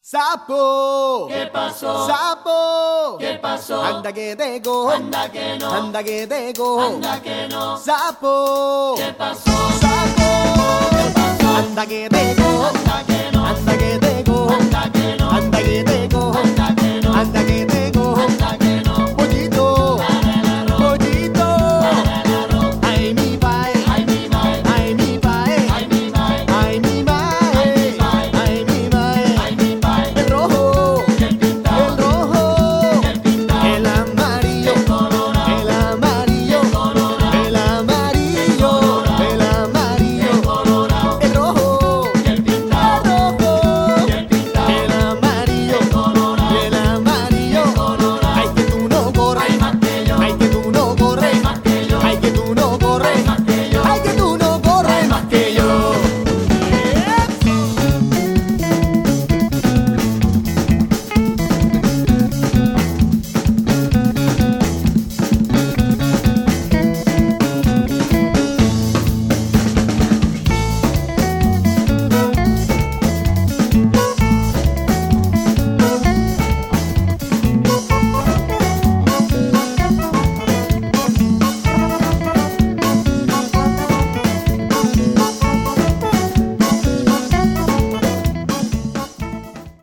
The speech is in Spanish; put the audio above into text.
Sapo, ¿Qué pasó? sapo, ¿Qué pasó? anda que te cojo, Anda que no, anda que te cojo, anda que no. sapo, ¿Qué pasó? sapo, ¿Qué pasó? anda que te cojo, Anda que no. anda que te